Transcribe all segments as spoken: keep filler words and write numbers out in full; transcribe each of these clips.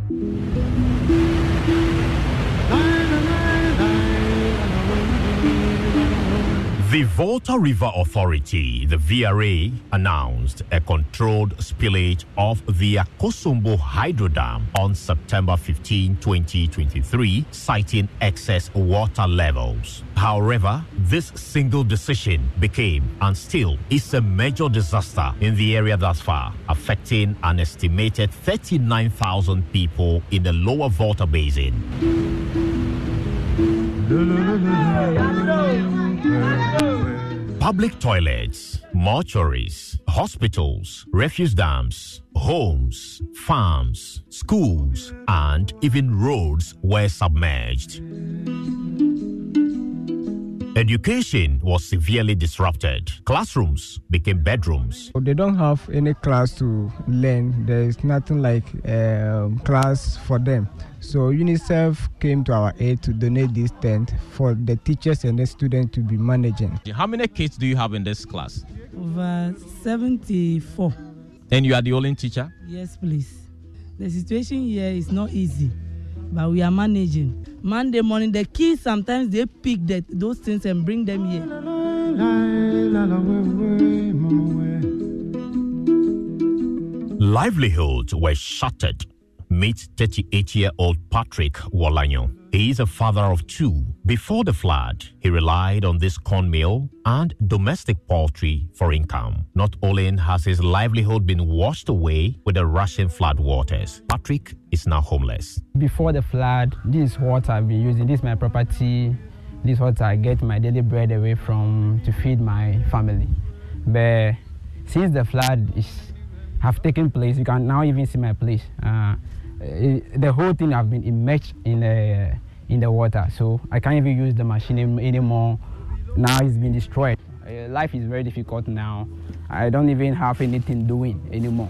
The Volta River Authority, the V R A, announced a controlled spillage of the Akosombo Hydro Dam on September fifteenth, twenty twenty-three, citing excess water levels. However, this single decision became and still is a major disaster in the area thus far, affecting an estimated thirty-nine thousand people in the lower Volta Basin. Public toilets, mortuaries, hospitals, refuse dams, homes, farms, schools, and even roads were submerged. Education was severely disrupted. Classrooms became bedrooms. They don't have any class to learn. There is nothing like a um, class for them. So UNICEF came to our aid to donate this tent for the teachers and the students to be managing. How many kids do you have in this class? Over seventy-four. And you are the only teacher? Yes, please. The situation here is not easy, but we are managing. Monday morning, the kids, sometimes they pick the, those things and bring them here. Livelihoods were shattered. Meet thirty-eight-year-old Patrick Wolanyo. He is a father of two. Before the flood, he relied on this corn mill and domestic poultry for income. Not only has his livelihood been washed away with the rushing flood waters, Patrick is now homeless. Before the flood, this is what I've been using. This is my property. This is what I get my daily bread away from to feed my family. But since the flood is have taken place, you can now even see my place. Uh, It, the whole thing have been immersed in the in the water, so I can't even use the machine anymore. Now it's been destroyed. Uh, life is very difficult now. I don't even have anything doing anymore.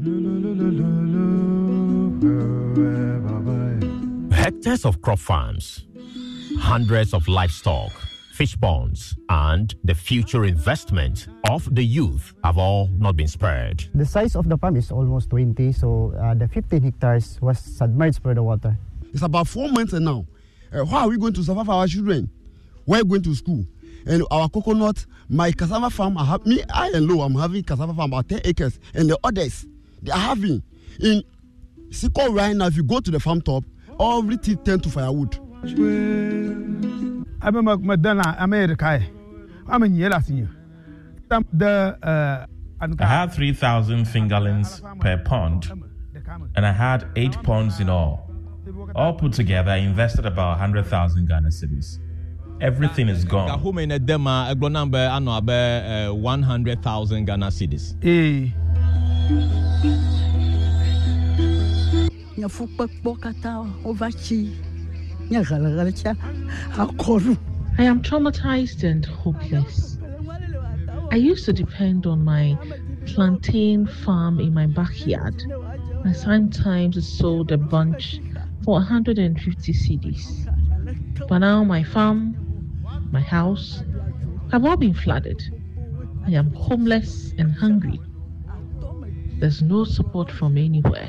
Hectares of crop farms, hundreds of livestock, fish ponds, and the future investment of the youth have all not been spared. The size of the farm is almost twenty, so uh, the fifteen hectares was submerged by the water. It's about four months now. Uh, how are we going to survive our children? We're going to school. And our coconut, my cassava farm, I have, me, I and Low, I'm having cassava farm about ten acres. And the others, they are having. In Siko right now, if you go to the farm top, everything tend to firewood. I'm a Madonna America. I'm in Yelasin. I had three thousand fingerlings per pond, and I had eight ponds in all. All put together, I invested about one hundred thousand Ghana cedis. Everything is gone. The home in a dema, a number, I know about one hundred thousand Ghana cedis. Eh. I am traumatized and hopeless. I used to depend on my plantain farm in my backyard, and sometimes sold a bunch for one hundred fifty cedis. But now my farm, my house, have all been flooded. I am homeless and hungry. There's no support from anywhere.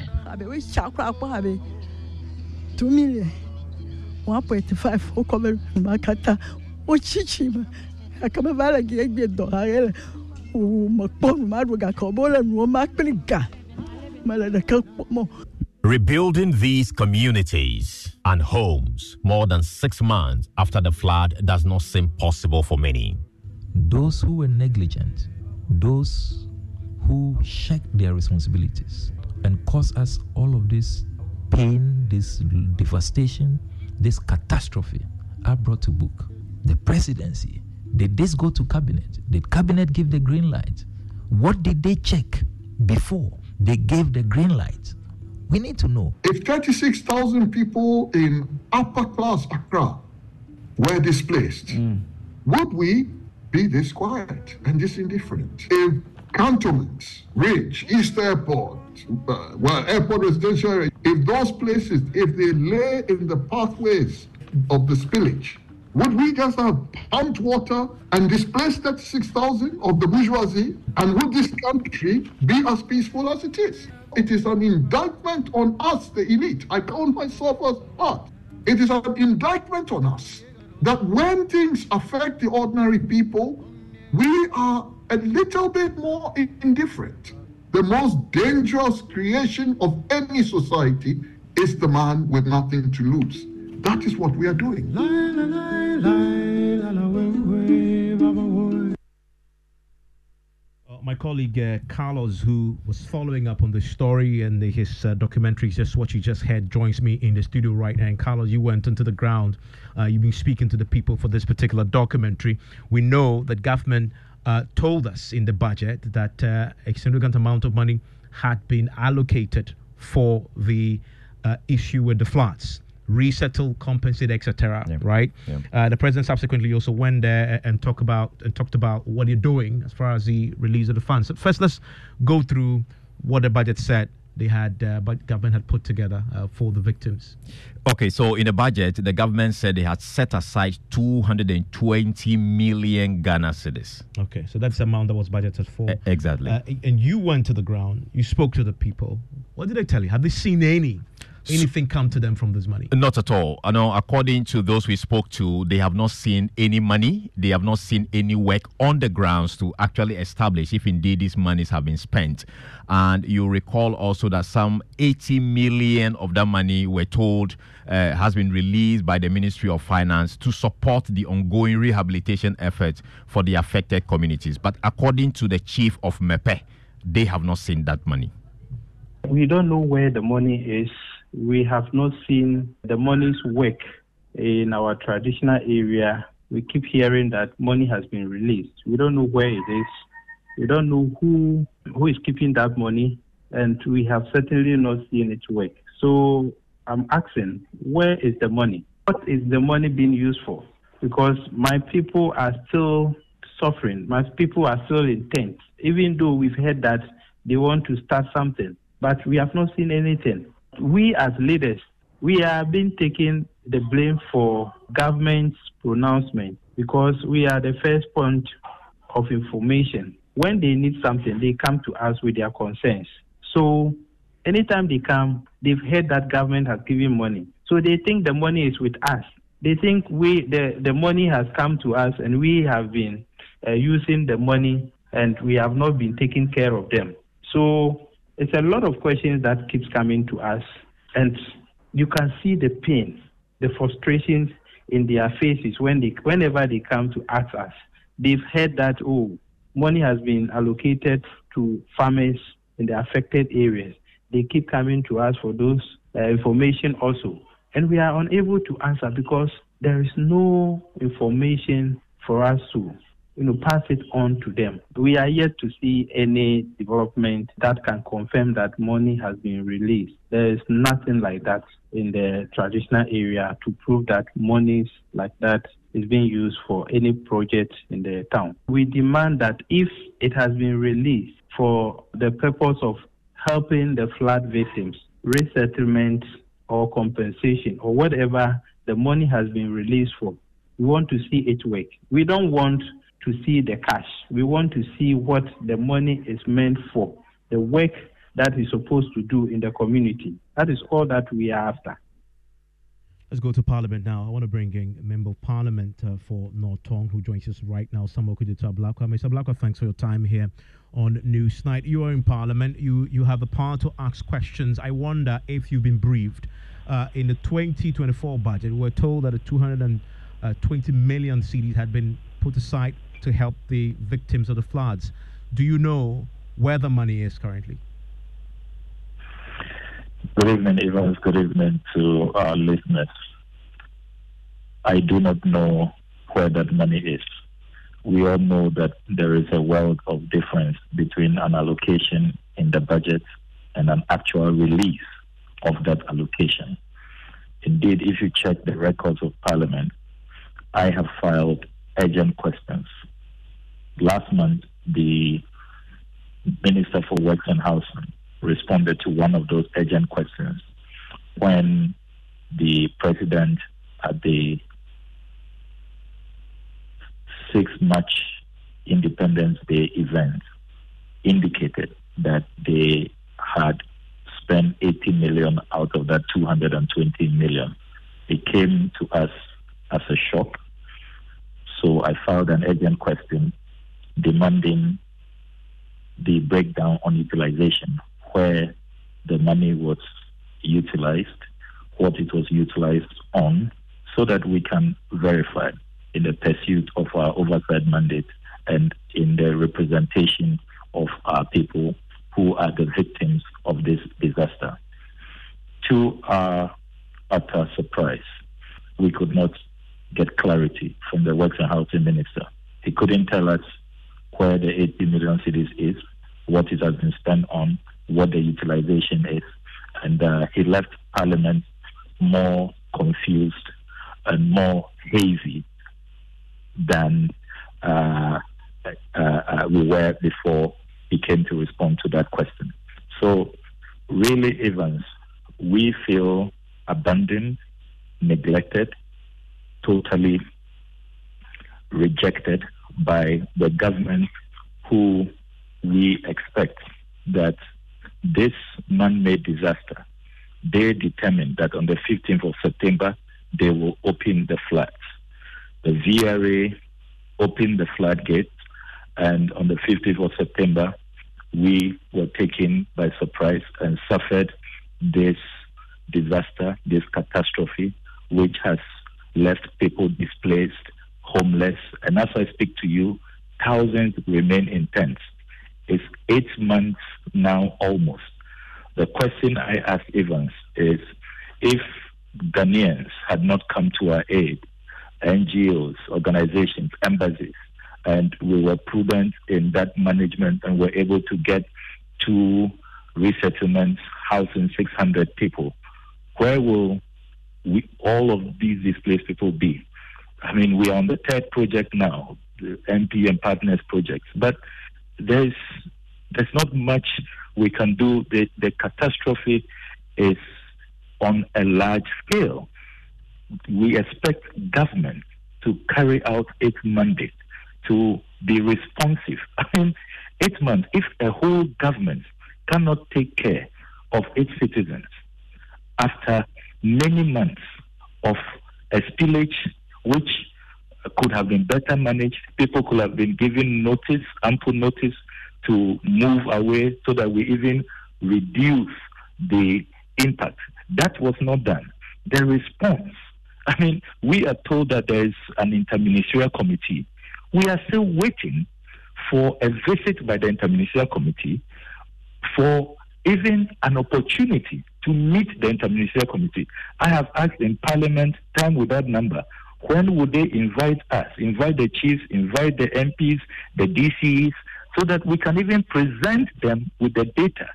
Two million, one point five. Okomer makata, ochichima. Akamabala gebe dohare. O makpon madwaga kobola no makpeliga. Malada kakmo. Rebuilding these communities and homes more than six months after the flood does not seem possible for many. Those who were negligent, those who shirked their responsibilities and caused us all of this pain, this devastation, this catastrophe are brought to book. The presidency, did this go to cabinet? Did cabinet give the green light? What did they check before they gave the green light? We need to know. If thirty-six thousand people in upper class Accra were displaced, mm. would we be this quiet and this indifferent? If cantonments, Ridge, East Airport, uh, well, airport residential area, if those places, if they lay in the pathways of the spillage, would we just have pumped water and displaced thirty-six thousand of the bourgeoisie? And would this country be as peaceful as it is? It is an indictment on us, the elite. I count myself as part. It is an indictment on us that when things affect the ordinary people, we are a little bit more indifferent. The most dangerous creation of any society is the man with nothing to lose. That is what we are doing. My colleague uh, Carlos, who was following up on the story and the, his uh, documentary, just what you just heard, joins me in the studio right now. And Carlos, you went into the ground. Uh, you've been speaking to the people for this particular documentary. We know that government uh, told us in the budget that uh, a significant amount of money had been allocated for the uh, issue with the floods. Resettle, compensate, et cetera. Yeah. Right. Yeah. Uh, the president subsequently also went there and talked about and talked about what you're doing as far as the release of the funds. So first, let's go through what the budget said they had, uh, but government had put together uh, for the victims. Okay, so in the budget, the government said they had set aside two hundred twenty million Ghana cedis. Okay, so that's the amount that was budgeted for. Uh, exactly. Uh, and you went to the ground. You spoke to the people. What did they tell you? Have they seen any? Anything come to them from this money? Not at all. I know, according to those we spoke to, they have not seen any money. They have not seen any work on the grounds to actually establish if indeed these monies have been spent. And you recall also that some eighty million of that money were told uh, has been released by the Ministry of Finance to support the ongoing rehabilitation efforts for the affected communities. But according to the chief of M E P E, they have not seen that money. We don't know where the money is. We have not seen the money's work in our traditional area. We keep hearing that money has been released. We don't know where it is. We don't know who who is keeping that money, and we have certainly not seen it work. So I'm asking, where is the money? What is the money being used for? Because my people are still suffering. My people are still in tents, even though we've heard that they want to start something, but we have not seen anything. We as leaders, we are being taken the blame for government's pronouncement because we are the first point of information. When they need something, they come to us with their concerns. So anytime they come, they've heard that government has given money. So they think the money is with us. They think we the, the money has come to us and we have been uh, using the money and we have not been taking care of them. So it's a lot of questions that keeps coming to us, and you can see the pain, the frustrations in their faces when they, whenever they come to ask us. They've heard that, oh, money has been allocated to farmers in the affected areas. They keep coming to us for those uh, information also, and we are unable to answer because there is no information for us to you know, pass it on to them. We are yet to see any development that can confirm that money has been released. There is nothing like that in the traditional area to prove that monies like that is being used for any project in the town. We demand that if it has been released for the purpose of helping the flood victims, resettlement or compensation or whatever the money has been released for, we want to see it work. We don't want to see the cash. We want to see what the money is meant for, the work that is supposed to do in the community. That is all that we are after. Let's go to Parliament now. I want to bring in a Member of Parliament uh, for North Tongue who joins us right now, Samuel Kudeta Ablakwa. Mister Ablakwa, thanks for your time here on Newsnight. You are in Parliament. You, you have the power to ask questions. I wonder if you've been briefed. Uh, in the twenty twenty-four budget, we were told that the two hundred twenty million cedis had been put aside to help the victims of the floods. Do you know where the money is currently? Good evening, Evans. Good evening to our listeners. I do not know where that money is. We all know that there is a world of difference between an allocation in the budget and an actual release of that allocation. Indeed, if you check the records of Parliament, I have filed urgent questions. Last month, the Minister for Works and Housing responded to one of those urgent questions when the President at the sixth of March Independence Day event indicated that they had spend eighty million out of that two hundred twenty million. It came to us as a shock. So I filed an urgent question demanding the breakdown on utilization, where the money was utilized, what it was utilized on, so that we can verify in the pursuit of our oversight mandate and in the representation of our people who are the victims of this disaster. To our utter surprise, we could not get clarity from the Works and Housing Minister. He couldn't tell us where the eighty million cedis is, what it has been spent on, what the utilization is, and uh, he left Parliament more confused and more hazy than uh, uh, uh, we were before he came to respond to that question. So, really, Evans, we feel abandoned, neglected, totally rejected by the government, who we expect that this man-made disaster, they determined that on the fifteenth of September, they will open the floods. The V R A opened the floodgates, and on the fifteenth of September, we were taken by surprise and suffered this disaster, this catastrophe, which has left people displaced, homeless, and as I speak to you, thousands remain in tents. It's eight months now almost. The question I ask Evans is, if Ghanaians had not come to our aid, N G Os, organizations, embassies, and we were prudent in that management and were able to get two resettlements housing six hundred people, where will we, all of these displaced people be? I mean, we are on the third project now, the M P and Partners projects, but there's there's not much we can do. The, the catastrophe is on a large scale. We expect government to carry out its mandate, to be responsive. I mean, eight months, if a whole government cannot take care of its citizens after many months of a spillage which could have been better managed, people could have been given notice, ample notice to move away so that we even reduce the impact. That was not done. The response, I mean, we are told that there is an interministerial committee. We are still waiting for a visit by the interministerial committee, for even an opportunity to meet the interministerial committee. I have asked in Parliament, time without number, when would they invite us, invite the chiefs, invite the M Ps, the D Cs, so that we can even present them with the data.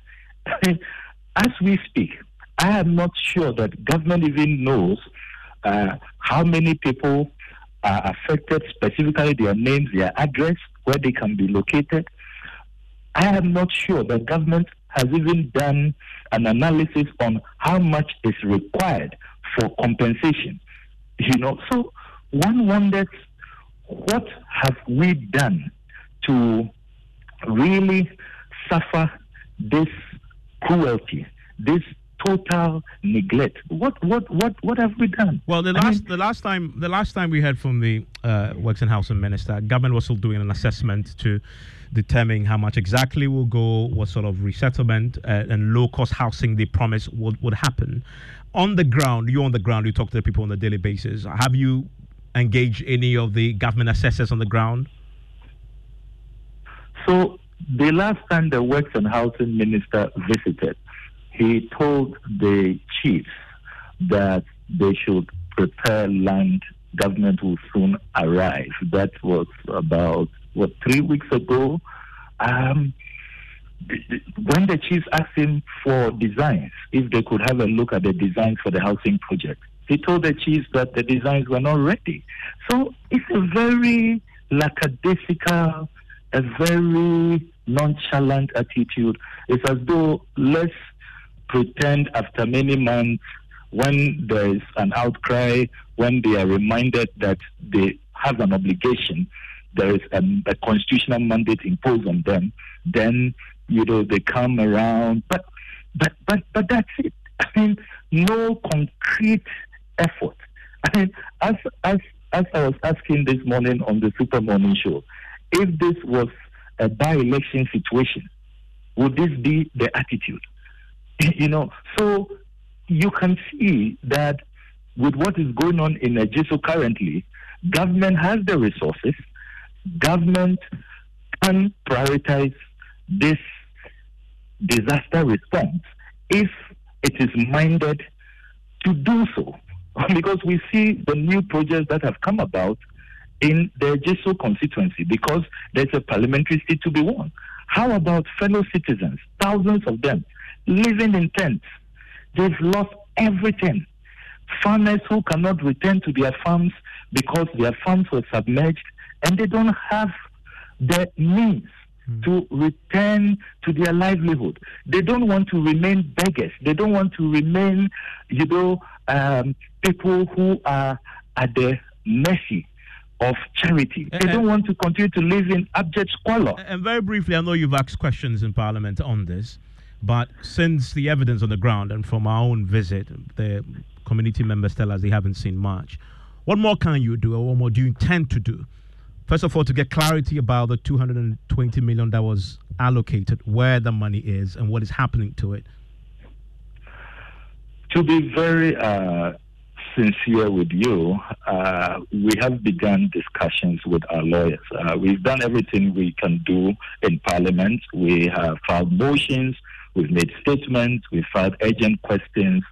As we speak, I am not sure that government even knows uh, how many people are affected, specifically their names, their address, where they can be located. I am not sure that government has even done an analysis on how much is required for compensation. You know, so one wonders, what have we done to really suffer this cruelty, this total neglect? What what what what have we done? Well, the last I mean, the last time the last time we heard from the uh, Works and Housing Minister, government was still doing an assessment to determine how much exactly will go, what sort of resettlement uh, and low cost housing they promised would, would happen. On the ground, you're on the ground, you talk to the people on a daily basis. Have you engaged any of the government assessors on the ground? So the last time the Works and Housing Minister visited, he told the chiefs that they should prepare land. Government will soon arrive. That was about, what, three weeks ago? Um, when the chiefs asked him for designs, if they could have a look at the designs for the housing project, he told the chiefs that the designs were not ready. So it's a very lackadaisical, a very nonchalant attitude. It's as though, let's pretend after many months, when there is an outcry, when they are reminded that they have an obligation, there is a, a constitutional mandate imposed on them, then, you know, they come around. But But but but that's it. I mean, no concrete effort. I mean, as as as I was asking this morning on the Super Morning Show, if this was a by-election situation, would this be the attitude? You know, so you can see that with what is going on in Ejisu currently, government has the resources. Government can prioritize this disaster response if it is minded to do so. Because we see the new projects that have come about in the Ejisu constituency because there's a parliamentary seat to be won. How about fellow citizens, thousands of them, living in tents? They've lost everything. Farmers who cannot return to their farms because their farms were submerged and they don't have the means mm. to return to their livelihood. They don't want to remain beggars. They don't want to remain, you know, um, people who are at the mercy of charity. They don't want to continue to live in abject squalor. And very briefly, I know you've asked questions in Parliament on this, but since the evidence on the ground and from our own visit, the community members tell us they haven't seen much. What more can you do, or what more do you intend to do? First of all, to get clarity about the two hundred twenty million that was allocated, where the money is and what is happening to it. To be very uh, sincere with you, uh, we have begun discussions with our lawyers. Uh, we've done everything we can do in Parliament. We have filed motions, we've made statements, we've filed urgent questions,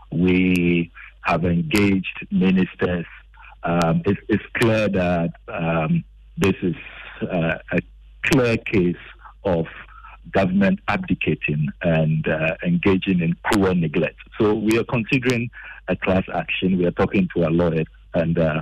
we have engaged ministers. Um, it's, it's clear that um, this is uh, a clear case of government abdicating and uh, engaging in cruel neglect. So we are considering a class action. We are talking to our lawyers, and uh,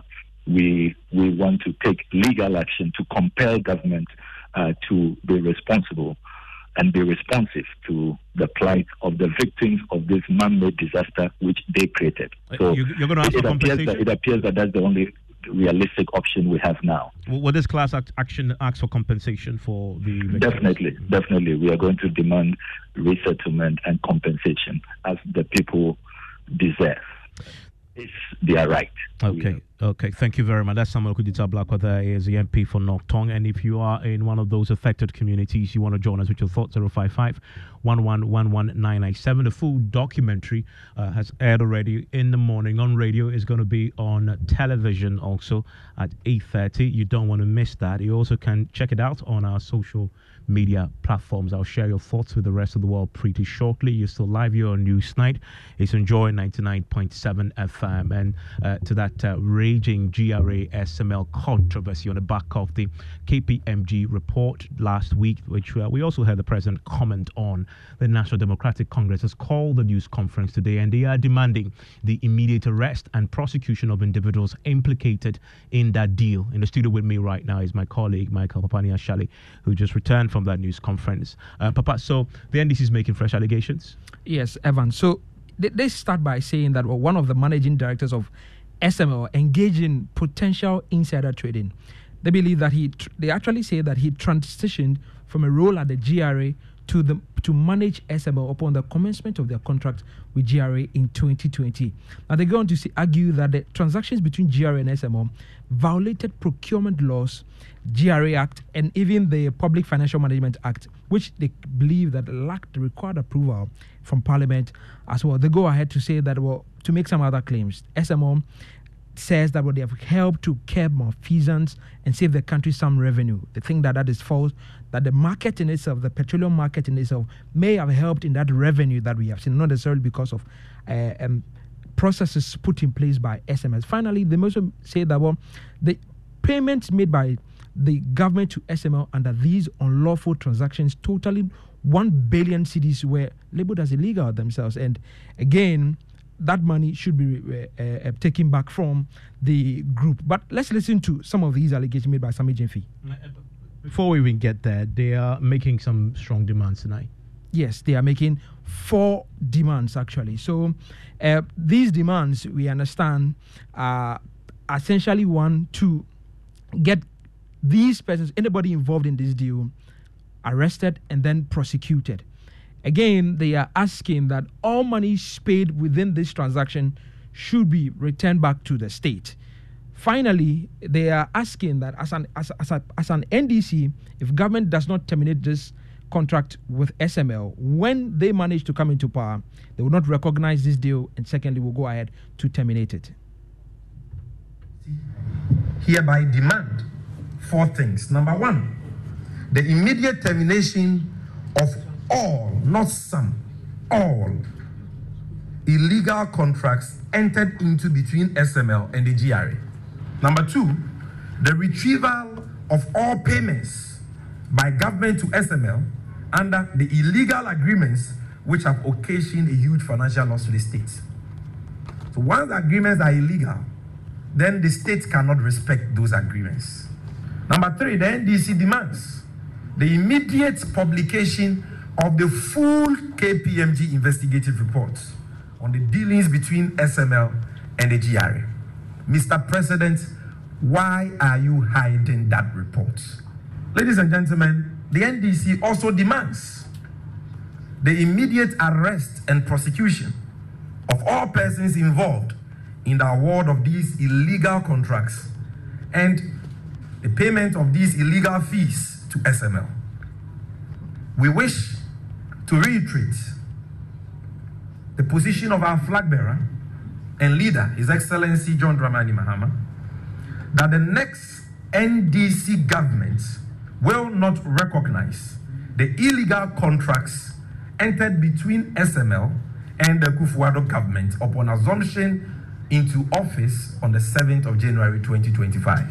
we we want to take legal action to compel government uh, to be responsible and be responsive to the plight of the victims of this man-made disaster which they created. So you, you're going to ask it, for appears compensation? that, it appears that that's the only realistic option we have now. Will this class act action ask for compensation for the victims? Definitely, definitely. We are going to demand resettlement and compensation as the people deserve. It's their right. Okay, okay. Thank you very much. That's Samuel Kudita Blackwell. There is the M P for Nok Tong. And if you are in one of those affected communities, you want to join us with your thoughts, zero five five, one one one one, nine nine seven. The full documentary uh, has aired already in the morning on radio. Is going to be on television also at eight thirty. You don't want to miss that. You also can check it out on our social media platforms. I'll share your thoughts with the rest of the world pretty shortly. You're still live here on Newsnight. It's Enjoy ninety-nine point seven F M. And uh, to that uh, raging G R A S M L controversy on the back of the K P M G report last week, which uh, we also heard the president comment on. The National Democratic Congress has called the news conference today, and they are demanding the immediate arrest and prosecution of individuals implicated in that deal. In the studio with me right now is my colleague, Michael Papania-Shale, who just returned from that news conference. Uh, Papa, so the N D C is making fresh allegations? Yes, Evan. So they, they start by saying that well, one of the managing directors of S M L engaged in potential insider trading. They believe that he, tr- they actually say that he transitioned from a role at the G R A to the to manage S M L upon the commencement of their contract with G R A in twenty twenty. Now they go on to say, argue that the transactions between G R A and S M L violated procurement laws, G R A Act, and even the Public Financial Management Act, which they believe that lacked the required approval from Parliament as well. They go ahead to say that, well, to make some other claims. S M L says that well, they have helped to curb malfeasance and save the country some revenue. They think that that is false, that the market in itself, the petroleum market in itself, may have helped in that revenue that we have seen, not necessarily because of uh, um, processes put in place by S M S. Finally, they also say that well, the payments made by the government to S M L under these unlawful transactions totaling one billion cedis were labeled as illegal themselves. And again, that money should be uh, uh, taken back from the group. But let's listen to some of these allegations made by Sami Jemfi. Before we even get there, they are making some strong demands tonight. Yes, they are making four demands actually. So uh, these demands, we understand, are essentially one, to get these persons, anybody involved in this deal, arrested and then prosecuted. Again, they are asking that all monies paid within this transaction should be returned back to the state. Finally, they are asking that as an as, as, a, as an N D C, if government does not terminate this contract with S M L, when they manage to come into power, they will not recognize this deal, and secondly, will go ahead to terminate it. Hereby demand four things. Number one, the immediate termination of all, not some, all illegal contracts entered into between S M L and the G R A. Number two, the retrieval of all payments by government to S M L under the illegal agreements which have occasioned a huge financial loss to the state. So once the agreements are illegal, then the state cannot respect those agreements. Number three, the N D C demands the immediate publication of the full K P M G investigative report on the dealings between S M L and the G R A. Mister President, why are you hiding that report? Ladies and gentlemen, the N D C also demands the immediate arrest and prosecution of all persons involved in the award of these illegal contracts and the payment of these illegal fees to S M L. We wish to reiterate the position of our flag bearer and leader, His Excellency John Dramani Mahama, that the next N D C government will not recognize the illegal contracts entered between S M L and the Akufo-Addo government upon assumption into office on the seventh of January twenty twenty-five.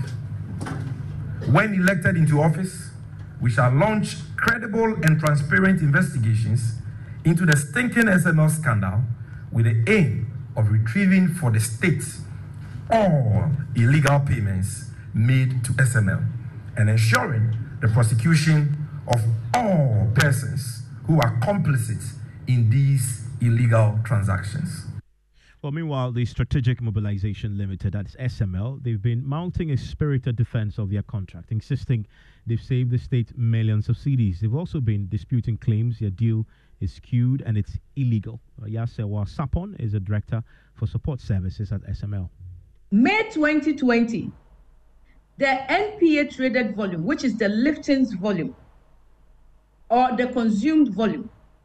When elected into office, we shall launch credible and transparent investigations into the stinking S M L scandal with the aim of retrieving for the state all illegal payments made to S M L and ensuring the prosecution of all persons who are complicit in these illegal transactions. Well, meanwhile, the Strategic Mobilization Limited, that's S M L, they've been mounting a spirited defense of their contract, insisting they've saved the state millions of cedis. They've also been disputing claims their deal is skewed and it's illegal. Yasewa Sapon is a director for support services at S M L. May twenty twenty, the N P A traded volume, which is the liftings volume or the consumed volume,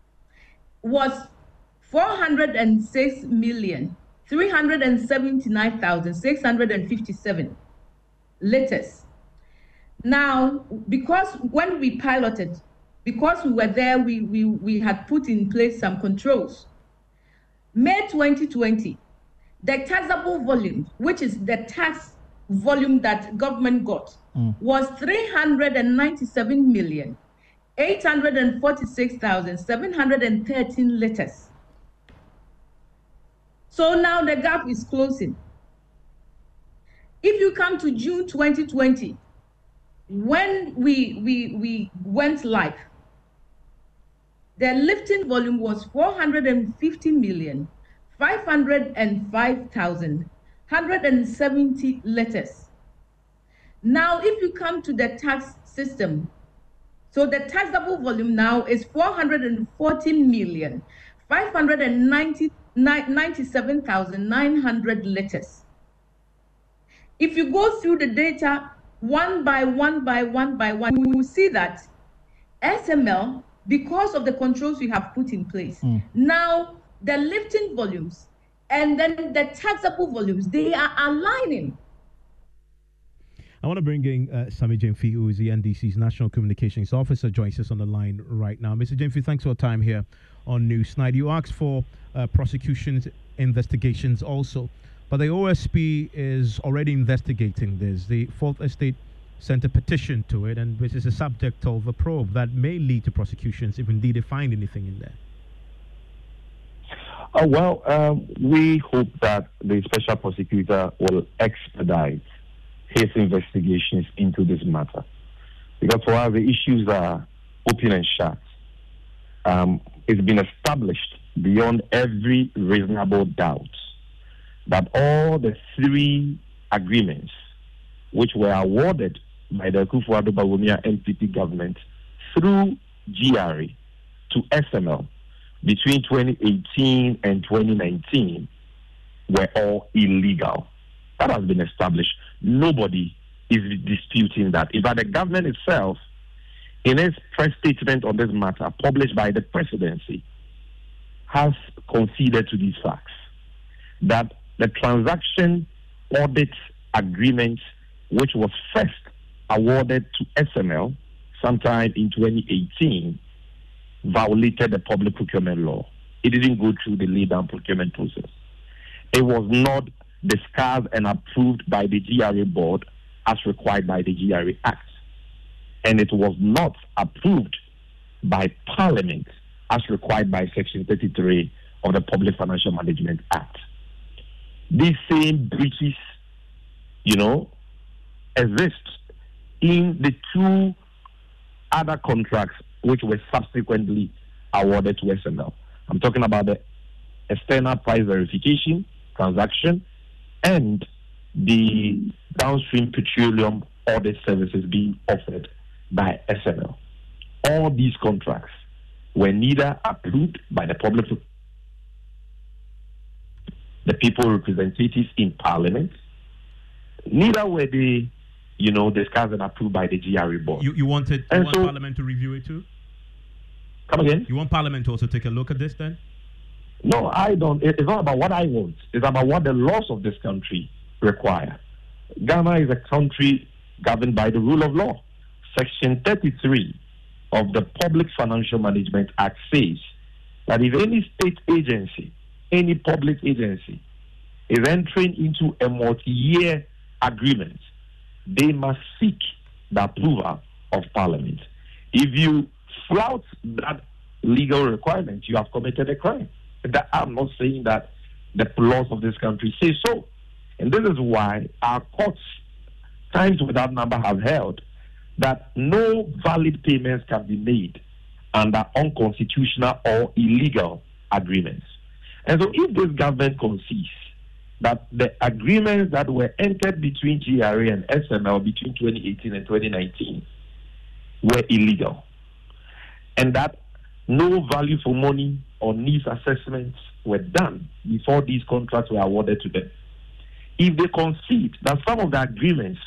was four hundred six million three hundred seventy-nine thousand six hundred fifty-seven liters. Now, because when we piloted, because we were there, we, we, we had put in place some controls. May twenty twenty, the taxable volume, which is the tax volume that government got, mm. was three hundred ninety-seven million eight hundred forty-six thousand seven hundred thirteen liters. So now the gap is closing. If you come to June twenty twenty, when we, we, we went live, the lifting volume was four hundred fifty million five hundred five thousand one hundred seventy liters. Now, if you come to the tax system, so the taxable volume now is four hundred forty million five hundred ninety-seven thousand nine hundred liters. If you go through the data one by one by one by one, you will see that S M L, because of the controls we have put in place, mm. now the lifting volumes and then the taxable volumes, they are aligning. I want to bring in uh, Sami Jemfi, who is the N D C's National Communications Officer, joins us on the line right now. Mister Jemfi, thanks for your time here on Newsnight. You asked for uh, prosecutions, investigations also, but the O S P is already investigating this. The Fourth Estate sent a petition to it, and which is a subject of a probe that may lead to prosecutions if indeed they find anything in there. Oh, well, um, we hope that the special prosecutor will expedite his investigations into this matter. Because for us, the issues are open and shut. Um, it's been established beyond every reasonable doubt that all the three agreements which were awarded by the Akufo-Addo Bawumia N P P government through G R A to S M L between twenty eighteen and twenty nineteen were all illegal. That has been established. Nobody is disputing that. In fact, the government itself, in its press statement on this matter, published by the presidency, has conceded to these facts that the transaction audit agreement, which was first awarded to S M L sometime in twenty eighteen, violated the public procurement law. It didn't go through the lay-down procurement process. It was not discussed and approved by the G R A board as required by the G R A Act. And it was not approved by Parliament as required by Section thirty-three of the Public Financial Management Act. These same breaches, you know, exist in the two other contracts which were subsequently awarded to S M L. I'm talking about the external price verification transaction and the downstream petroleum audit services being offered by S M L. All these contracts were neither approved by the public, the people representatives in Parliament, neither were they, you know, discussed and approved by the G R A board. You, you wanted you want so, Parliament to review it too? Come again? You want Parliament to also take a look at this then? No, I don't. It's not about what I want. It's about what the laws of this country require. Ghana is a country governed by the rule of law. Section thirty-three of the Public Financial Management Act says that if any state agency, any public agency, is entering into a multi-year agreement, they must seek the approval of Parliament. If you flout that legal requirement, you have committed a crime. That, I'm not saying that the laws of this country say so. And this is why our courts, times without number, have held that no valid payments can be made under unconstitutional or illegal agreements. And so if this government concedes that the agreements that were entered between G R A and S M L between twenty eighteen and twenty nineteen were illegal, and that no value for money or needs assessments were done before these contracts were awarded to them, if they concede that some of the agreements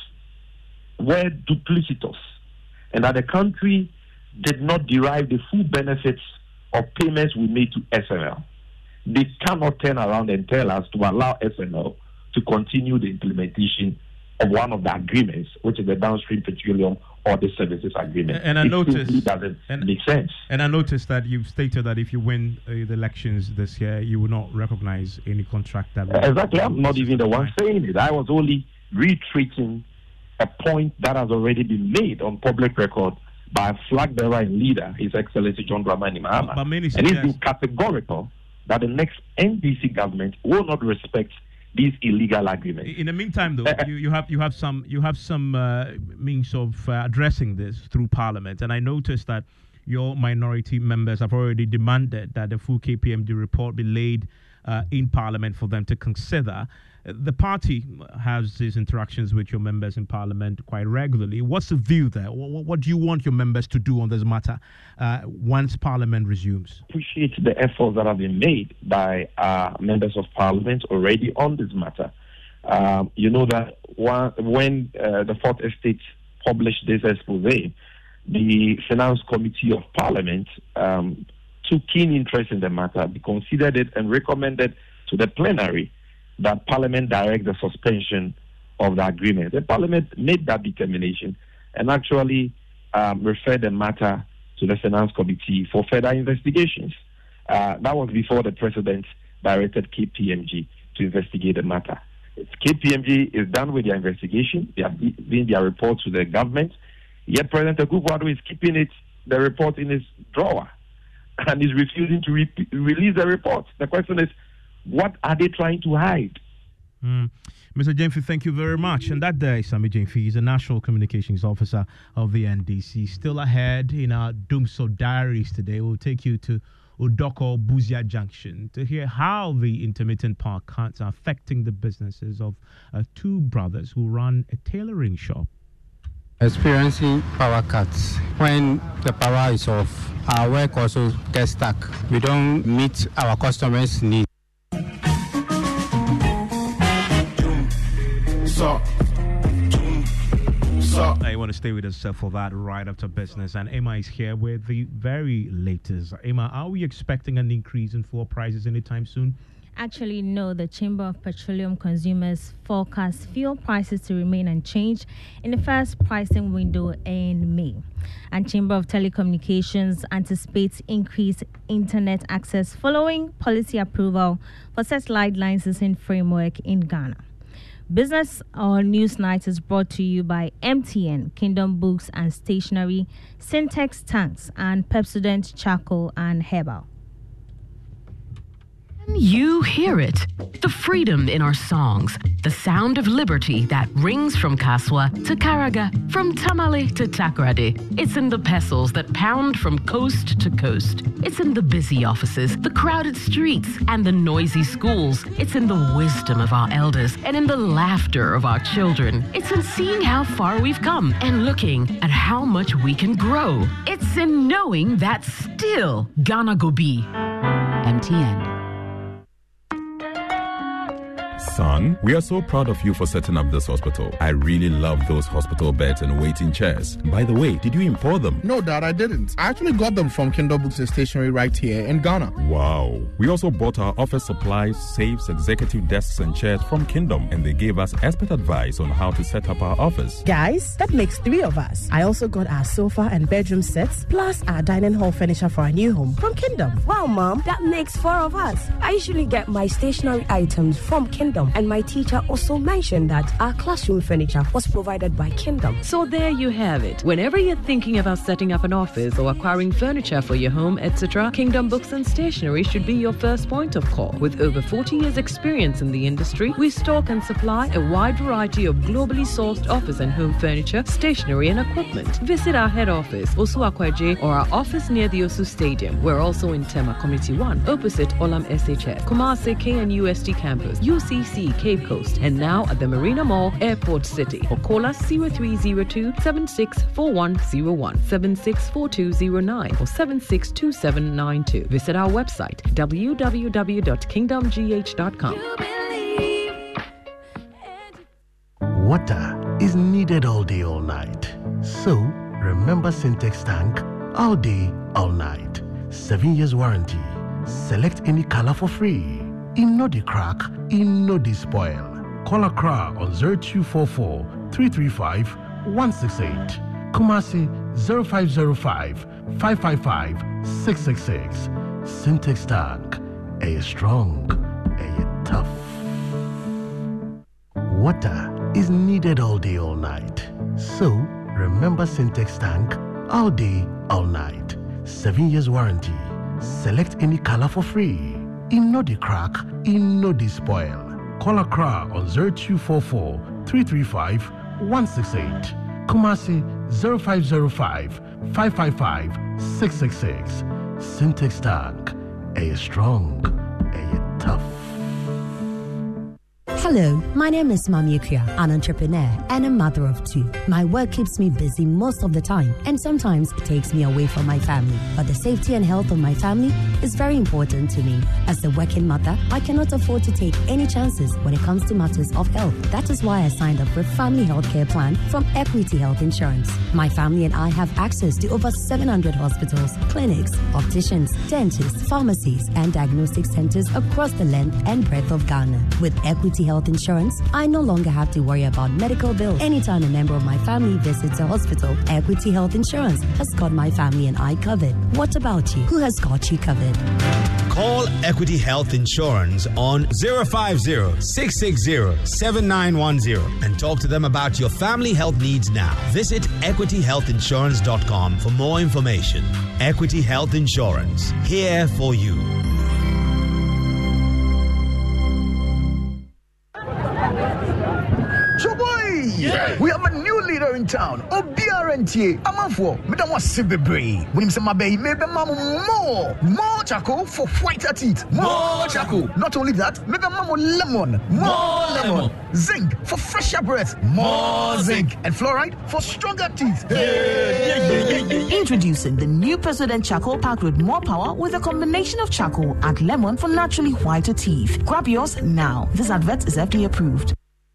were duplicitous and that the country did not derive the full benefits of payments we made to S M L, they cannot turn around and tell us to allow S M L to continue the implementation of one of the agreements, which is the downstream petroleum or the services agreement. And I it noticed simply doesn't and, make sense. And I noticed that you've stated that if you win uh, the elections this year, you will not recognize any contract that. Uh, exactly, I'm not even the one saying it. I was only retreating a point that has already been made on public record by a flag bearer and leader, His Excellency John Dramani Mahama. But many and he's been categorical that the next N D C government will not respect these illegal agreements. In the meantime, though, you, you have you have some you have some uh, means of uh, addressing this through Parliament, and I noticed that your minority members have already demanded that the full K P M G report be laid uh, in Parliament for them to consider. The party has these interactions with your members in Parliament quite regularly. What's the view there? What, what do you want your members to do on this matter uh, once Parliament resumes? Appreciate the efforts that have been made by uh, members of Parliament already on this matter. Um, you know that one, when uh, the Fourth Estate published this expose, the Finance Committee of Parliament um, took keen interest in the matter. They considered it and recommended to the plenary that Parliament direct the suspension of the agreement. The Parliament made that determination and actually um, referred the matter to the Finance Committee for further investigations. Uh, that was before the President directed K P M G to investigate the matter. K P M G is done with their investigation. They are giving their report to the government. Yet President Akufo-Addo is keeping it, the report in his drawer and is refusing to re- release the report. The question is, what are they trying to hide? Mm. Mister Gyamfi, thank you very much. And that day, Sammy Gyamfi is a National Communications Officer of the N D C. Still ahead in our Dumso Diaries today, we'll take you to Udoko Buzia Junction to hear how the intermittent power cuts are affecting the businesses of uh, two brothers who run a tailoring shop. Experiencing power cuts. When the power is off, our work also gets stuck. We don't meet our customers' needs. So, so I want to stay with us uh, for that right after business. And Emma is here with the very latest. Emma, are we expecting an increase in fuel prices anytime soon? Actually, no. The Chamber of Petroleum Consumers forecasts fuel prices to remain unchanged in the first pricing window in May. And Chamber of Telecommunications anticipates increased internet access following policy approval for satellite licensing framework in Ghana. Business or Newsnight is brought to you by M T N, Kingdom Books and Stationery, Syntex Tanks, and Pepsodent Charcoal and Herbal. You hear it. The freedom in our songs. The sound of liberty that rings from Kaswa to Karaga, from Tamale to Takoradi. It's in the pestles that pound from coast to coast. It's in the busy offices, the crowded streets, and the noisy schools. It's in the wisdom of our elders and in the laughter of our children. It's in seeing how far we've come and looking at how much we can grow. It's in knowing that still Ghana go be. M T N. Son, we are so proud of you for setting up this hospital. I really love those hospital beds and waiting chairs. By the way, did you import them? No, Dad, I didn't. I actually got them from Kingdom Books and Stationery right here in Ghana. Wow. We also bought our office supplies, safes, executive desks and chairs from Kingdom, and they gave us expert advice on how to set up our office. Guys, that makes three of us. I also got our sofa and bedroom sets, plus our dining hall furniture for our new home from Kingdom. Wow, Mom, that makes four of us. I usually get my stationery items from Kingdom, and my teacher also mentioned that our classroom furniture was provided by Kingdom. So there you have it. Whenever you're thinking about setting up an office or acquiring furniture for your home, et cetera, Kingdom Books and Stationery should be your first point of call. With over forty years experience in the industry, we stock and supply a wide variety of globally sourced office and home furniture, stationery and equipment. Visit our head office, Osu Akwaje, or our office near the Osu Stadium. We're also in Tema Community one, opposite Olam S H F, Kumasi K N U S T campus, U C C Cape Coast, and now at the Marina Mall, Airport City. Or call us zero three zero two, seven six four one zero one, seven six four two zero nine, or seven six two seven nine two. Visit our website, w w w dot kingdom g h dot com. Water is needed all day, all night. So, remember Syntex Tank all day, all night. Seven years warranty. Select any color for free. In no the crack, in no the spoil. Call Accra on zero two four four, three three five, one six eight. Kumasi zero five zero five, five five five, six six six. Syntex Tank. A strong, a tough. Water is needed all day, all night. So, remember Syntex Tank all day, all night. Seven years warranty. Select any color for free. In no the crack, in no the spoil. Call Accra on zero two four four, three three five, one six eight. Kumasi zero five zero five, five five five, six six six. Syntex Tank. A strong, a tough. Hello, my name is Mami Akua, an entrepreneur and a mother of two. My work keeps me busy most of the time, and sometimes it takes me away from my family. But the safety and health of my family is very important to me. As a working mother, I cannot afford to take any chances when it comes to matters of health. That is why I signed up for a family health care plan from Equity Health Insurance. My family and I have access to over seven hundred hospitals, clinics, opticians, dentists, pharmacies, and diagnostic centers across the length and breadth of Ghana. With Equity Health Insurance, I no longer have to worry about medical bills anytime a member of my family visits a hospital. Equity Health Insurance has got my family and I covered. What about you? Who has got you covered? Call Equity Health Insurance on zero five zero, six six zero, seven nine one zero and talk to them about your family health needs now. Visit equity health insurance dot com for more information. Equity Health Insurance, here for you. Yeah. We have a new leader in town, Obiara Rentier, Amanfo, Madame Sibebre, William Samabay, maybe Mamma more, more charcoal for whiter teeth, more charcoal. Not only that, maybe Mamma lemon, more lemon, zinc for fresher breath, more zinc, and fluoride for stronger teeth. Introducing the new President Charcoal packed with more power with a combination of charcoal and lemon for naturally whiter teeth. Grab yours now. This advert is F D A approved.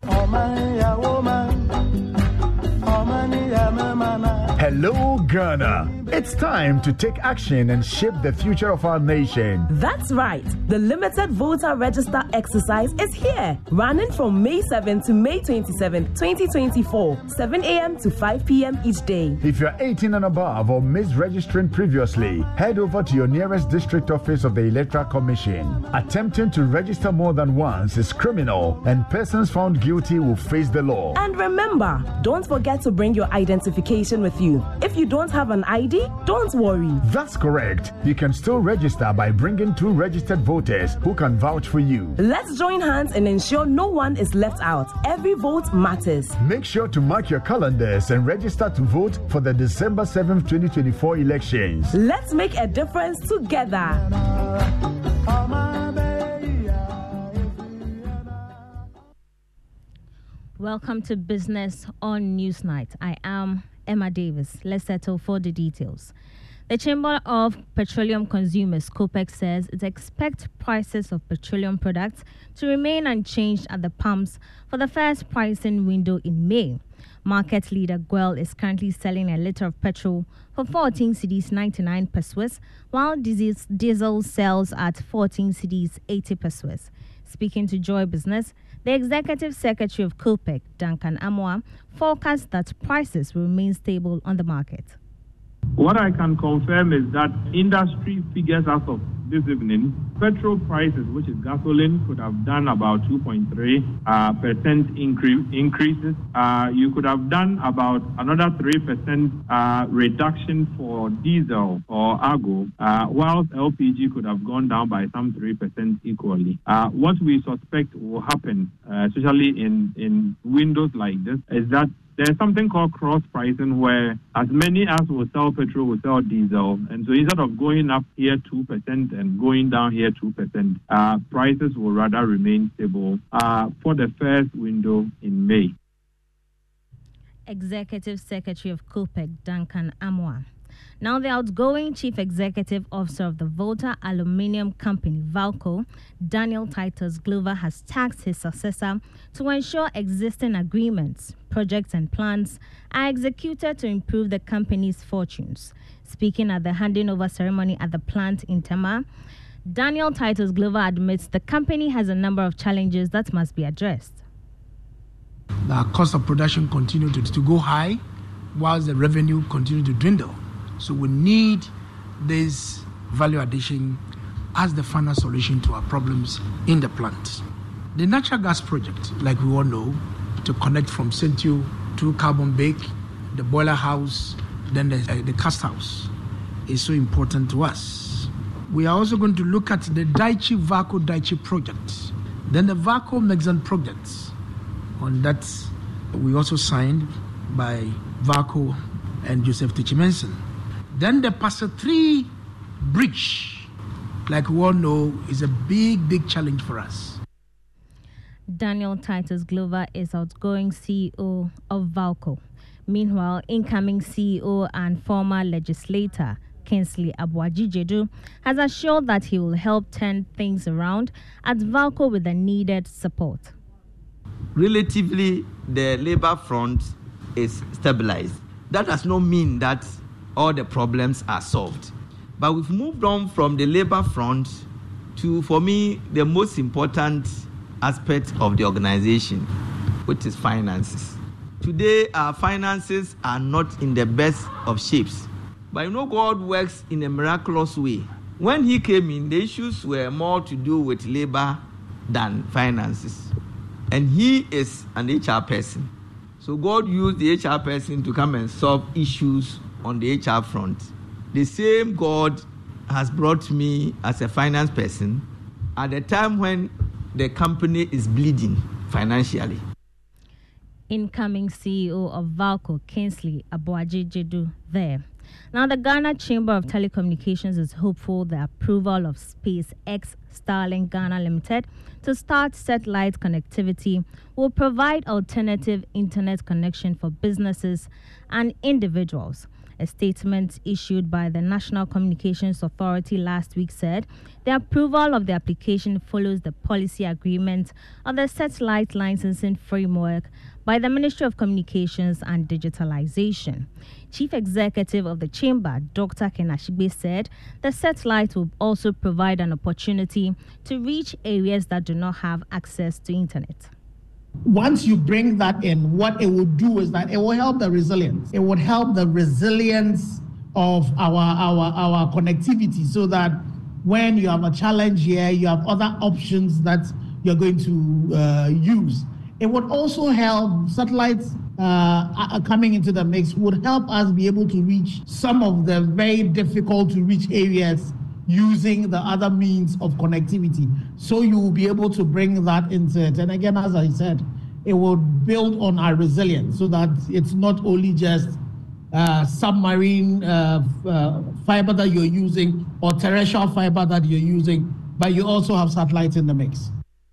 Hello, Ghana. It's time to take action and shape the future of our nation. That's right. The Limited Voter Register exercise is here, running from May seventh to May twenty-seventh, twenty twenty-four, seven a.m. to five p.m. each day. If you're eighteen and above or missed registering previously, head over to your nearest district office of the Electoral Commission. Attempting to register more than once is criminal, and persons found guilty will face the law. And remember, don't forget to bring your identification with you. If you don't have an I D, don't worry. That's correct. You can still register by bringing two registered voters who can vouch for you. Let's join hands and ensure no one is left out. Every vote matters. Make sure to mark your calendars and register to vote for the December seventh, twenty twenty-four elections. Let's make a difference together. Welcome to Business on Newsnight. I am Emma Davis. Let's settle for the details. The Chamber of Petroleum Consumers, COPEC, says it expects prices of petroleum products to remain unchanged at the pumps for the first pricing window in May. Market leader Guel is currently selling a liter of petrol for fourteen cedis ninety-nine per Swiss, while diesel, diesel sells at fourteen cedis eighty per Swiss. Speaking to Joy Business, the Executive Secretary of COPEC, Duncan Amoah, forecasts that prices will remain stable on the market. What I can confirm is that industry figures as of this evening, petrol prices, which is gasoline, could have done about two point three percent uh, percent increase, increases. Uh, you could have done about another three percent uh, reduction for diesel or argo, uh, whilst L P G could have gone down by some three percent equally. Uh, what we suspect will happen, uh, especially in, in windows like this, is that there's something called cross pricing, where as many as will sell petrol will sell diesel. And so instead of going up here two percent and going down here two percent, uh, prices will rather remain stable uh, for the first window in May. Executive Secretary of COPEC, Duncan Amoah. Now, the outgoing Chief Executive Officer of the Volta Aluminium Company, Valco, Daniel Titus Glover, has tasked his successor to ensure existing agreements, projects and plans are executed to improve the company's fortunes. Speaking at the handing over ceremony at the plant in Tema, Daniel Titus Glover admits the company has a number of challenges that must be addressed. The cost of production continue to, to go high, whilst the revenue continue to dwindle. So we need this value addition as the final solution to our problems in the plant. The natural gas project, like we all know, to connect from Sentio to Carbon Bake, the boiler house, then the, uh, the cast house, is so important to us. We are also going to look at the Daiichi Vaco Daiichi project, then the Vaco Mexan project. On that, we also signed by Vaco and Joseph Tichimenson. Then the Pastor three bridge, like we all know, is a big, big challenge for us. Daniel Titus Glover is outgoing C E O of Valco. Meanwhile, incoming C E O and former legislator Kingsley Abuaji-Jedu has assured that he will help turn things around at Valco with the needed support. Relatively, the labor front is stabilized. That does not mean that all the problems are solved. But we've moved on from the labor front to, for me, the most important aspect of the organization, which is finances. Today, our finances are not in the best of shapes. But you know, God works in a miraculous way. When he came in, the issues were more to do with labor than finances. And he is an H R person. So God used the H R person to come and solve issues on the H R front. The same God has brought me as a finance person at the time when the company is bleeding financially. incoming C E O of Valco, Kingsley Aboaji-Jedu, there. Now, the Ghana Chamber of Telecommunications is hopeful the approval of SpaceX Starlink Ghana Limited to start satellite connectivity will provide alternative internet connection for businesses and individuals. A statement issued by the National Communications Authority last week said the approval of the application follows the policy agreement of the satellite licensing framework by the Ministry of Communications and Digitalization. Chief Executive of the Chamber, Doctor Ken Ashigbe, said the satellite will also provide an opportunity to reach areas that do not have access to internet. Once you bring that in, what it will do is that it will help the resilience. It would help the resilience of our, our, our connectivity so that when you have a challenge here, you have other options that you're going to uh, use. It would also help satellites uh, coming into the mix would help us be able to reach some of the very difficult to reach areas using the other means of connectivity. So you will be able to bring that into it. And again, as I said, it will build on our resilience so that it's not only just uh, submarine uh, uh, fiber that you're using or terrestrial fiber that you're using, but you also have satellites in the mix.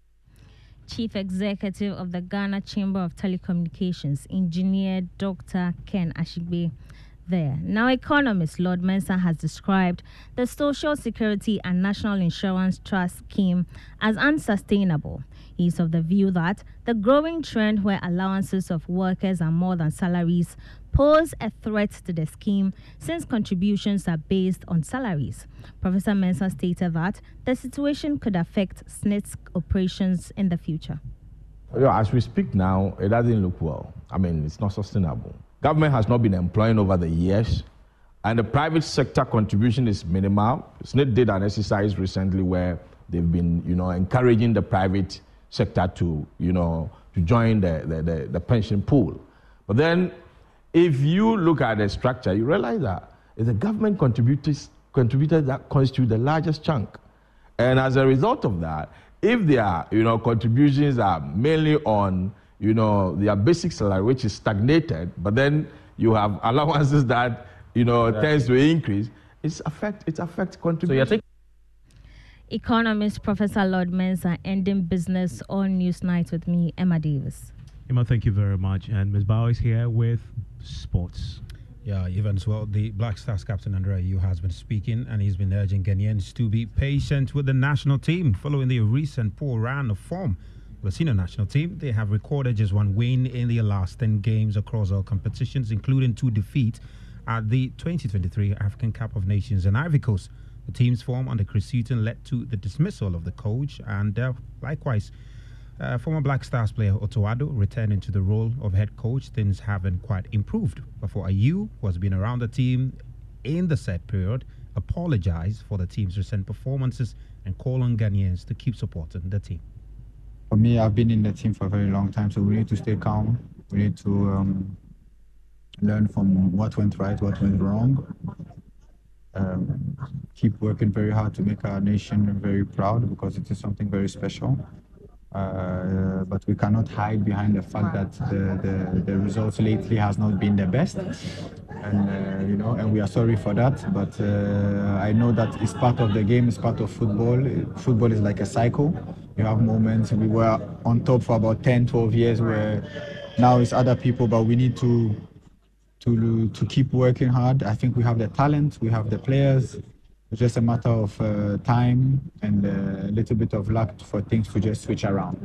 Chief Executive of the Ghana Chamber of Telecommunications, Engineer Doctor Ken Ashigbe, there. Now, economist Lord Mensah has described the Social Security and National Insurance Trust scheme as unsustainable. He is of the view that the growing trend where allowances of workers are more than salaries pose a threat to the scheme since contributions are based on salaries. Professor Mensah stated that the situation could affect S N I T's operations in the future. Yeah, as we speak now, it doesn't look well. I mean, it's not sustainable. Government has not been employing over the years, and the private sector contribution is minimal. S N I T did an exercise recently where they've been, you know, encouraging the private sector to, you know, to join the, the, the, the pension pool. But then, if you look at the structure, you realize that it's the government contributors, contributors that constitute the largest chunk. And as a result of that, if their, you know, contributions are mainly on, you know, their basic salary, which is stagnated, but then you have allowances that, you know, yeah. tends to increase, it's affect, it affects contributions. So Economist Professor Lord Mensah ending business on Newsnight with me, Emma Davis. Emma, thank you very much. And Miz Bao is here with sports. Yeah, even as well, the Black Stars captain Andre Ayew has been speaking, and he's been urging Ghanaians to be patient with the national team following the recent poor run of form. The senior national team, they have recorded just one win in their last ten games across all competitions, including two defeats at the twenty twenty-three African Cup of Nations in Ivory Coast. The team's form under Chris Hughton led to the dismissal of the coach, and uh, likewise, uh, former Black Stars player Otto Addo returning to the role of head coach. Things haven't quite improved. But for Ayew, who has been around the team in the said period, apologized for the team's recent performances and called on Ghanaians to keep supporting the team. For me, I've been in the team for a very long time, so we need to stay calm. We need to um, learn from what went right, what went wrong. Um, keep working very hard to make our nation very proud, because it is something very special. Uh, but we cannot hide behind the fact that the, the, the results lately has not been the best, and uh, you know, and we are sorry for that. But uh, I know that it's part of the game, it's part of football. Football is like a cycle. You have moments. We were on top for about ten, twelve years, where now it's other people, but we need to to to keep working hard. I think we have the talent, we have the players. It's just a matter of uh, time and a little bit of luck for things to just switch around.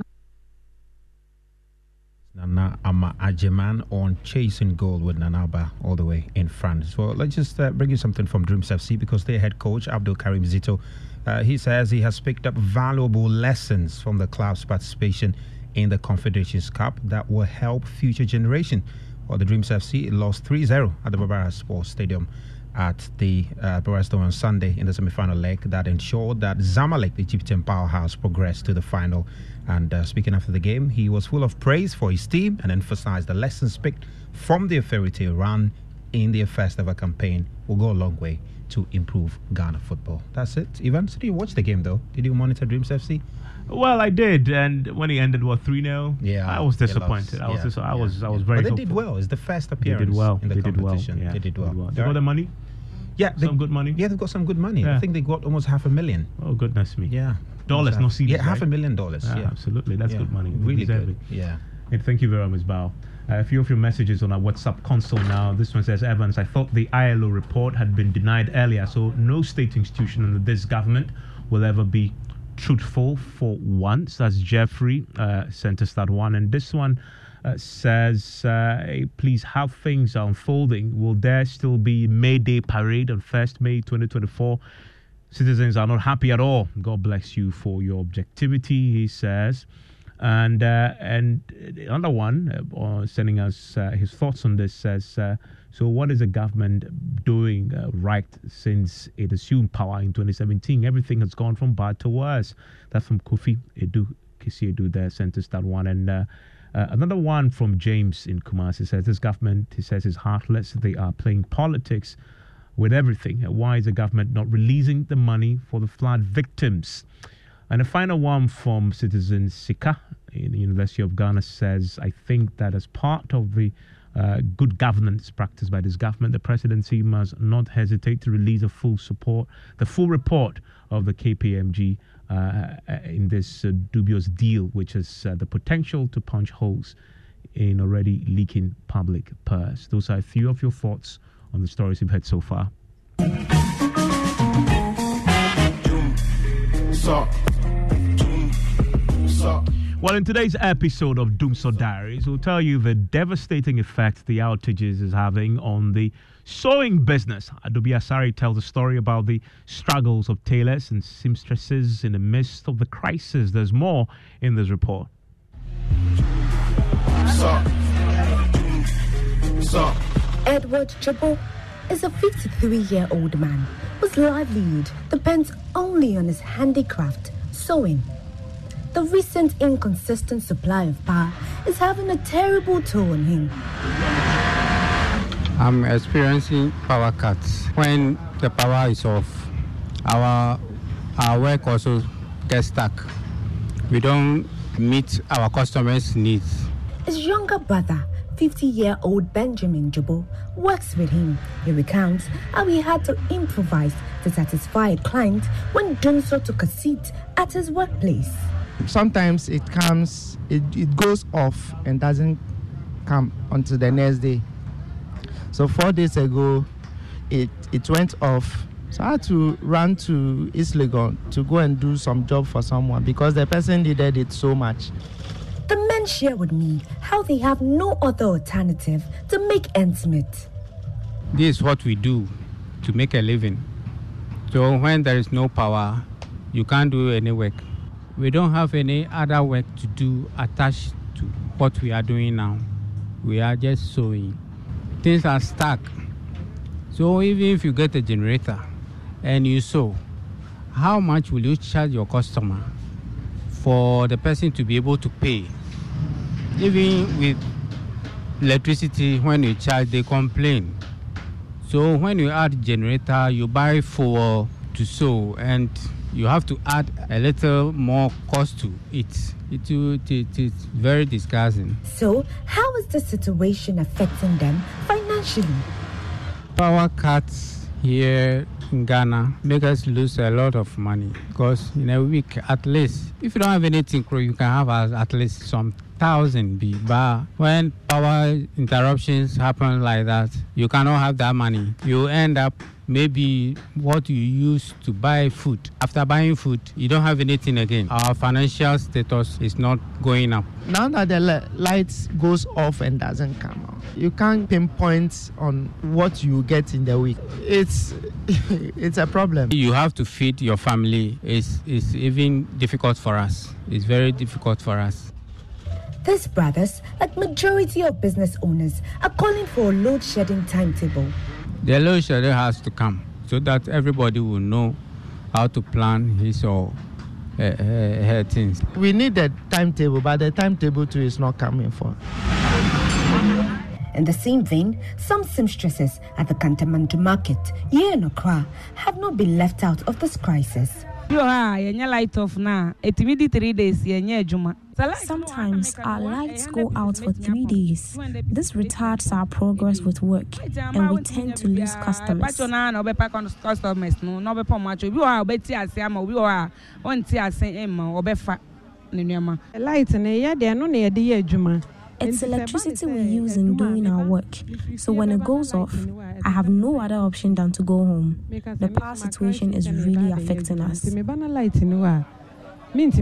Nana Ama Ajeman on chasing goal with Nanaba all the way in France. Well, let's just uh, bring you something from Dreams F C, because their head coach, Abdul Karim Zito, uh, he says he has picked up valuable lessons from the club's participation in the Confederations Cup that will help future generation. Well, the Dreams F C lost three zero at the Barbara Sports Stadium at the uh, Barbara Stadium on Sunday in the semi-final leg that ensured that Zamalek, the Egyptian powerhouse, progressed to the final. And uh, speaking after the game, he was full of praise for his team and emphasized the lessons picked from their fairy tale run in their first ever campaign will go a long way to improve Ghana football. That's it. Ivan, so did you watch the game though? Did you monitor Dreams F C? Well, I did, and when it ended, what, three nil? Yeah, I was they disappointed. lost. I was, Yeah, dis- I yeah, was, I yeah. was very. But they did hopeful. well. It's the first They appearance did well in the they did well. competition. Yeah, They did well. They got the money. Yeah, they, some good money. Yeah, they've got some good money. Yeah. I think they got almost half a million. Oh goodness me! Yeah, Dollars, Almost no half- C Ds. Yeah, half right? a million dollars. Yeah, Yeah, absolutely. That's Yeah, good money. Really Deserve good. it. Yeah. And thank you very much, Miz Bao. Uh, a few of your messages on our WhatsApp console now. This one says, Evans, I thought the I L O report had been denied earlier, so no state institution under this government will ever be truthful for once. That's Jeffrey, uh, Center Start One. And this one uh, says, uh, hey, please, how things are unfolding. Will there still be May Day parade on first May twenty twenty-four? Citizens are not happy at all. God bless you for your objectivity, he says. And uh, and the other one uh, sending us uh, his thoughts on this says, uh, so what is the government doing uh, right since it assumed power in twenty seventeen? Everything has gone from bad to worse. That's from Kofi Edu, Kisi Edu there, Center Start One. And uh, uh, another one from James in Kumasi says, this government, he says, is heartless. They are playing politics with everything. Why is the government not releasing the money for the flood victims? And a final one from citizen Sika in the University of Ghana says, I think that as part of the uh, good governance practiced by this government, the presidency must not hesitate to release a full support, the full report of the K P M G uh, in this uh, dubious deal, which has uh, the potential to punch holes in already leaking public purse. Those are a few of your thoughts on the stories we've heard so far. Well, in today's episode of Doomsaw Diaries, we'll tell you the devastating effect the outages is having on the sewing business. Adobe Asari tells a story about the struggles of tailors and seamstresses in the midst of the crisis. There's more in this report. So, so. Edward Chibble is a fifty-three-year-old man whose livelihood depends only on his handicraft, sewing. The recent inconsistent supply of power is having a terrible toll on him. I'm experiencing power cuts. When the power is off, our our work also gets stuck. We don't meet our customers' needs. His younger brother, fifty-year-old Benjamin Jubbo, works with him. He recounts how he had to improvise to satisfy a client when Dunso took a seat at his workplace. Sometimes it comes, it, it goes off and doesn't come until the next day. So four days ago, it, it went off. So I had to run to East Legon to go and do some job for someone because the person needed it so much. The men share with me how they have no other alternative to make ends meet. This is what we do to make a living. So when there is no power, you can't do any work. We don't have any other work to do attached to what we are doing now. We are just sewing. Things are stuck. So even if you get a generator and you sew, how much will you charge your customer for the person to be able to pay? Even with electricity, when you charge, they complain. So when you add generator, you buy fuel to sew, and you have to add a little more cost to it. It, it, it it's very disgusting. So how is the situation affecting them financially? Power cuts here in Ghana make us lose a lot of money because in a week at least, if you don't have anything, you can have at least some thousand B. But when power interruptions happen like that, you cannot have that money. You end up maybe what you use to buy food. After buying food, you don't have anything again. Our financial status is not going up. Now that the li- lights goes off and doesn't come out, you can't pinpoint on what you get in the week. It's it's a problem. You have to feed your family. It's, it's even difficult for us. It's very difficult for us. These brothers, like majority of business owners, are calling for a load shedding timetable. The load shedding has to come so that everybody will know how to plan his or her, her, her things. We need a timetable, but the timetable too is not coming for. In the same vein, some seamstresses at the Kantamandu market here in Accra have not been left out of this crisis. You are your light off now. It immediately three days. Yeah, Juma. Sometimes our lights go out for three days. This retards our progress with work, and we tend to lose customers. Customers, no, no, be much. You are betty as Yama, you are one tea say Emma or Befa. Light and a they are no near the Juma. It's electricity we use in doing our work. So when it goes off, I have no other option than to go home. The power situation is really affecting us. These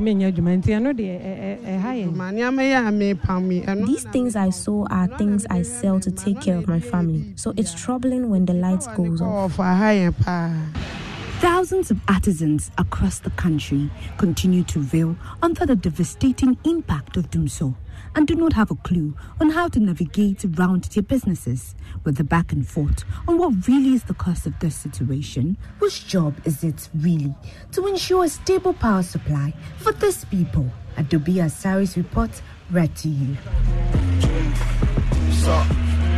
things I sew are things I sell to take care of my family. So it's troubling when the lights goes off. Thousands of artisans across the country continue to reel under the devastating impact of Dumso and do not have a clue on how to navigate around their businesses, with the back and forth on what really is the cause of this situation. Whose job is it really to ensure a stable power supply for these people? Adobe Asari's report read to you. So,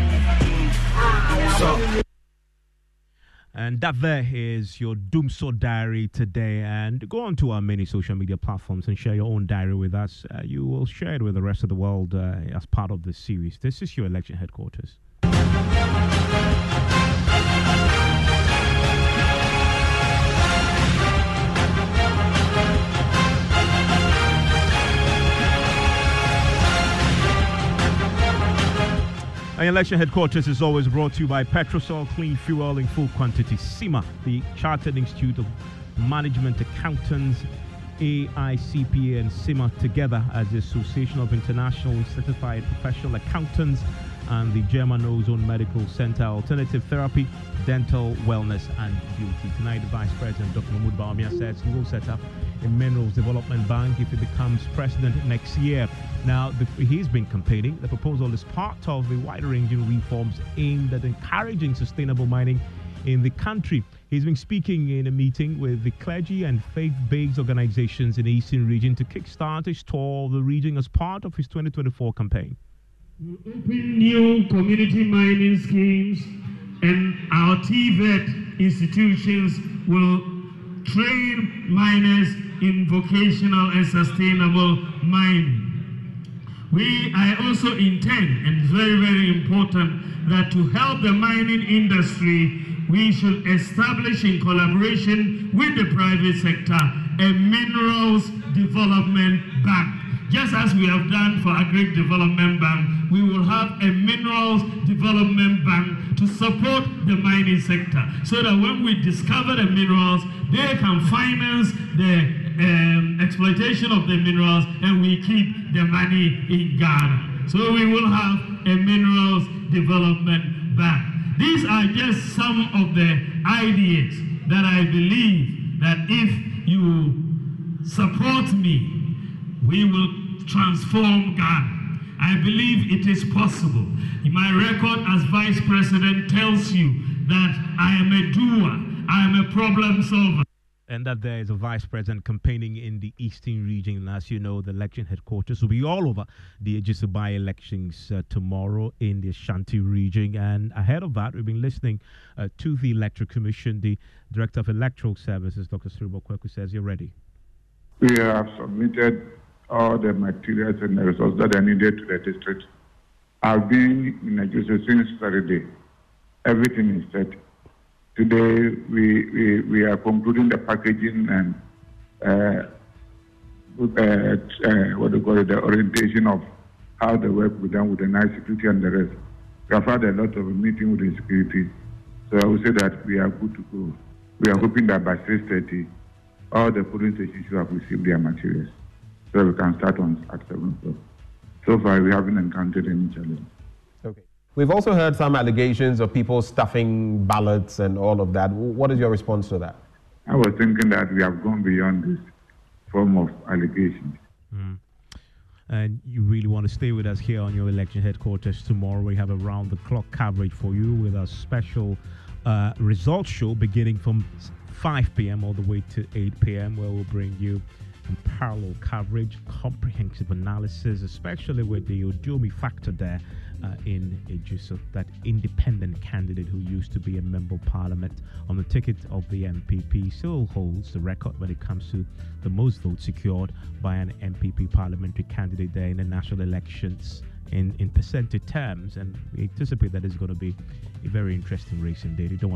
so. And that there is your Dumso diary today. And go on to our many social media platforms and share your own diary with us. Uh, you will share it with the rest of the world uh, as part of this series. This is your election headquarters. Our election headquarters is always brought to you by Petrosol Clean Fuel in full quantity. CIMA, the Chartered Institute of Management Accountants, A I C P A and CIMA together as the Association of International Certified Professional Accountants and the German Ozone Medical Center, Alternative Therapy, Dental, Wellness and Beauty. Tonight, the Vice President, Doctor Mahmoud Bawumia, says he will set up a Minerals Development Bank if he becomes president next year. Now, the, he's been campaigning. The proposal is part of the wider-ranging reforms aimed at encouraging sustainable mining in the country. He's been speaking in a meeting with the clergy and faith-based organizations in the Eastern region to kickstart his tour of the region as part of his twenty twenty-four campaign. We open new community mining schemes, and our T V E T institutions will train miners in vocational and sustainable mining. We, I also intend, and it's very, very important, that to help the mining industry, we should establish in collaboration with the private sector a minerals development bank. Just as we have done for Agri Development Bank, we will have a minerals development bank to support the mining sector, so that when we discover the minerals, they can finance the um, exploitation of the minerals, and we keep the money in Ghana. So we will have a minerals development bank. These are just some of the ideas that I believe that if you support me, we will transform Ghana. I believe it is possible. My record as Vice President tells you that I am a doer, I am a problem solver. And that there is a Vice President campaigning in the Eastern region. And as you know, the election headquarters will be all over the Ejisu by-elections uh, tomorrow in the Ashanti region. And ahead of that, we've been listening uh, to the Electoral Commission. The Director of Electoral Services, Doctor Siribo Kweku, says you're ready. We have submitted all the materials and the resources that are needed to the district. I've been in Ejisu since Saturday. Everything is set. Today, we, we, we are concluding the packaging and uh, uh, uh, what do you call it, the orientation of how the work will be done with the night security and the rest. We have had a lot of meeting with the security, so I would say that we are good to go. We are hoping that by six thirty, all the polling stations should have received their materials, so we can start on at seven o'clock. So far, we haven't encountered any challenge. Okay. We've also heard some allegations of people stuffing ballots and all of that. What is your response to that? I was thinking that we have gone beyond this form of allegations. Mm. And you really want to stay with us here on your election headquarters tomorrow. We have a round-the-clock coverage for you with a special uh, results show beginning from five p.m. all the way to eight p.m. where we'll bring you parallel coverage, comprehensive analysis, especially with the Ojomi factor there uh, in Ejuso, that independent candidate who used to be a member of parliament on the ticket of the M P P, still holds the record when it comes to the most votes secured by an M P P parliamentary candidate there in the national elections in, in percentage terms. And we anticipate that it's going to be a very interesting race indeed. You don't want